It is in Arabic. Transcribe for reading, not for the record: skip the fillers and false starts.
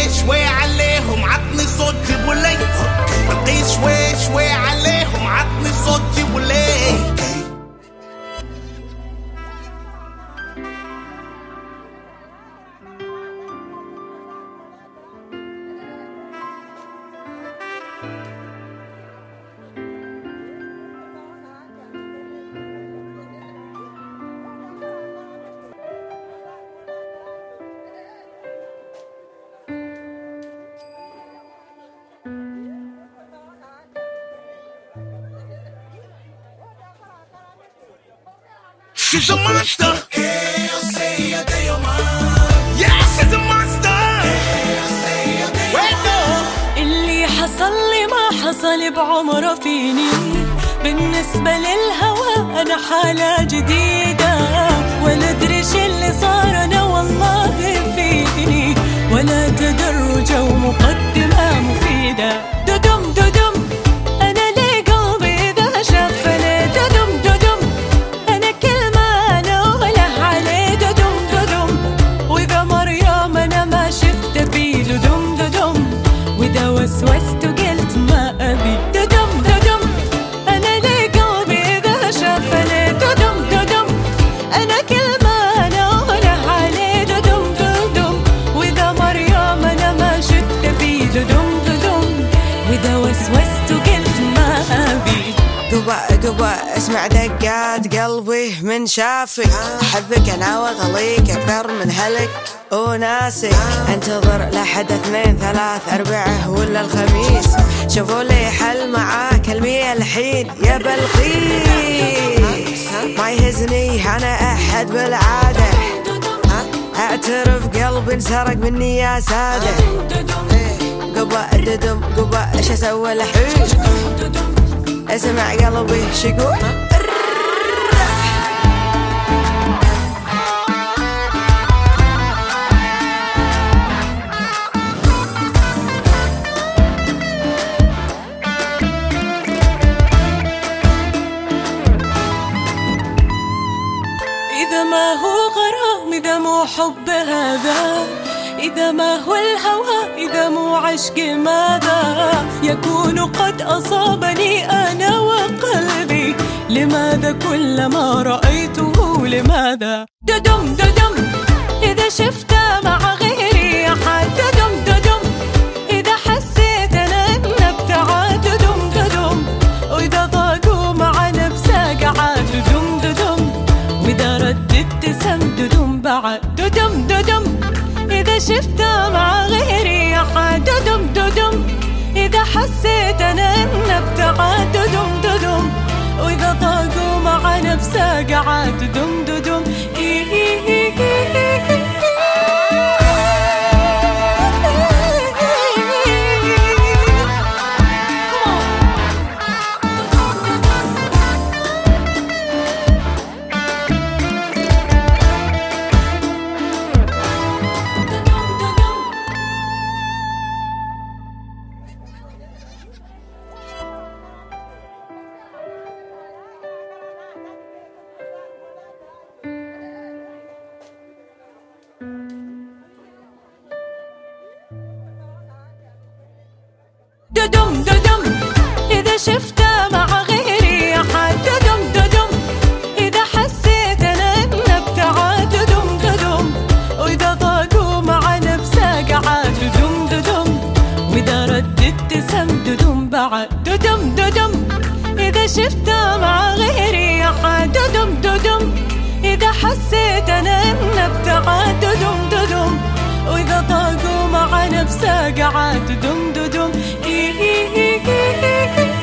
شوي عليهم عطني صوت جيبولي. بلقيس شوي عليهم عطني صوت جيبولي. She's a monster. Eu sei, eu tenho Yeah, she's a monster. Eu sei, eu tenho اللي حصل لي ما حصل بعمره فيني. بالنسبة للهوى أنا حالة جديدة، ولا أدري شي اللي صار أنا والله فيني، ولا تدرج ومقدمة مفيدة. ددم ددم أنا لي قلبي إذا شافني. ددم ددم أنا كل ما نوله عليه. ددم ددم وإذا مر يوم أنا ما شفت فيه. ددم ددم وإذا وسوست وقلت ما أبي. ددم ددم أنا لي قلبي إذا شافني. ددم ددم أنا كل ما نوله عليه. ددم ددم وإذا مر يوم أنا ما شفت فيه. ددم ددم وإذا وسوست وقلت ما أبي. قبا اسمع دقات قلبي من شافك. احبك انا واغليك اكثر من هلك وناسك. انتظر لحد 2 3 4 ولا الخميس. شوفوا لي حل معاك المية الحين يا بلقيس. ما يهزني انا احد بالعادة. اعترف قلبي انسرق مني يا سادة. قبا ددم قبا ايش اسوي الحين. اسمع قلبي شقول. إذا ما هو غرام إذا مو حب هذا. إذا ما هو الهوى إذا مو عشق ماذا يكون قد أصابني أنا وقلبي. لماذا كلما رأيته لماذا. ددم ددم إذا شفته مع غيري أحد. ددم ددم إذا حسيت أنا إن ابتعد. ددم ددم وإذا ضاقوا مع نفسه قعد. ددم ددم وإذا رددت سم. ددم بعد. ددم ددم إذا شفته مع غيري أحد. ددم ددم إذا حسيت أنا إن ابتعد. ددم ددم وإذا ضاقوا مع نفسه قعد. ددم ددم ددم ددم إذا شفته مع غيري أحد. ددم ددم إذا حسيت أنا إن ابتعد. ددم ددم وإذا ضاقوا مع نفسه قعد. ددم ددم وإذا رددت سم. ددم بعد. ددم ددم إذا شفته مع غيري أحد. ددم ددم إذا حسيت أنا إن ابتعد. ددم ددم وإذا ضاقوا مع نفسه قعد. ددم ددم